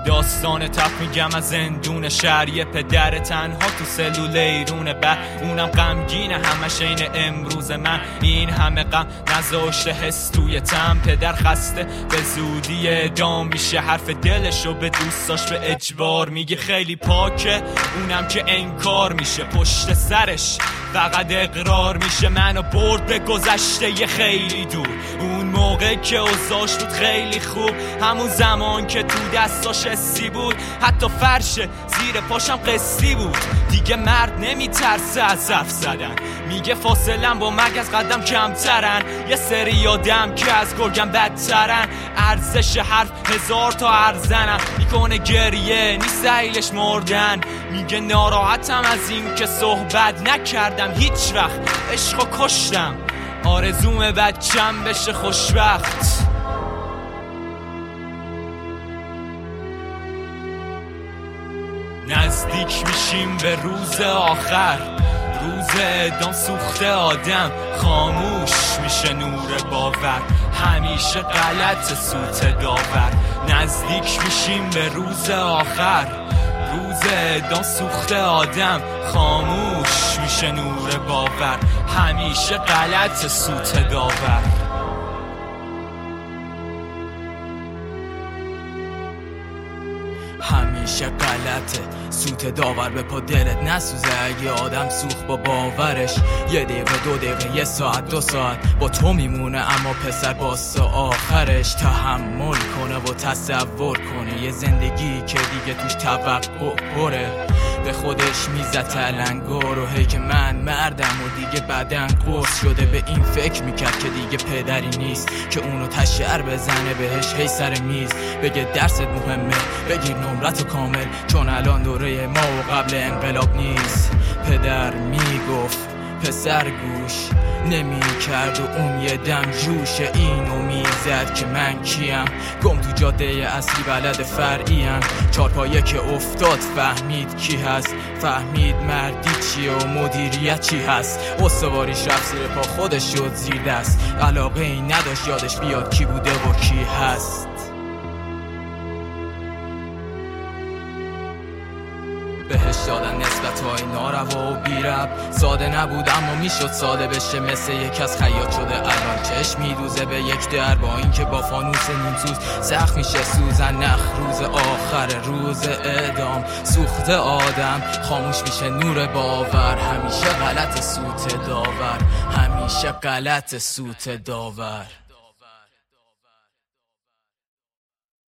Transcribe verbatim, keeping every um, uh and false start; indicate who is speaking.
Speaker 1: داستان تف میگم از زندون شهر، یه پدر تنها تو سلول ایرونه، به اونم غمگینه همش این امروز من، این همه غم نذاشته حس توی تم، پدر خسته به زودی اعدام میشه، حرف دلشو به دوستاش به اجبار میگه، خیلی پاکه اونم که انکار میشه، پشت سرش فقط اقرار میشه، منو برد به گذشته یه خیلی دور، اون موقع که اوضاعش بود خیلی خوب، همون زمان که تو دستاش حسی بود، حتی فرش زیر پاشم قصی بود، دیگه مرد نمیترسه از حرف زدن، میگه فاصلم با مرگ از قدم کمترن، یه سری آدم که از گرگم بدترن، ارزش حرف هزار تا ارزنم، میکنه گریه نیست دلیلش مردن، میگه ناراحتم از این که صحبت نکردم هیچ وقت، عشقو کشتم آرزوم بچم بشه خوشبخت. نزدیک میشیم به روز آخر، روز اعدام، سوخته آدم خاموش میشه نور باور، همیشه غلط سوت داور. نزدیک میشیم به روز آخر، روز اعدام، سوخته آدم خاموش میشه نور باور، همیشه غلط سوت داور. همیشه غلطه سوت داور، به پا دلت نسوزه اگه آدم سوخت با باورش، یه دقیقه دو دقیقه یه ساعت دو ساعت با تو میمونه، اما پسر باسه آخرش تحمل کنه و تصور کنه، یه زندگی که دیگه توش توقع پره، به خودش میزد تلنگر و هی که من مردم و دیگه بدن قرص شده، به این فکر میکرد که دیگه پدری نیست که اونو تشعر بزنه بهش هی سر میز، بگه درست مهمه بگیر نمرتو کامل، چون الان دوره ما و قبل انقلاب نیست. پدر میگفت پسر گوش نمی کرد و اون یه دم جوش اینو میزد که من کیم، گم تو جاده اصلی بلد فرعیم، چارپایه که افتاد فهمید کی هست، فهمید مردی چیه و مدیریت چی هست، استواریش رفت زیر پا خودش شد زیر دست، علاقه ای نداشت یادش بیاد کی بوده و کی هست. بهش دادن نسبت‌های ناروا و بی‌ربط، ساده نبود اما میشد ساده بشه، مثل یک از خیاط شده الان چشم میدوزه به یک در، با اینکه با فانوس نیمسوز سخت میشه سوزن نخ، روز آخر روز اعدام، سوخته آدم خاموش میشه نور باور، همیشه غلط سوت داور، همیشه غلط سوت داور.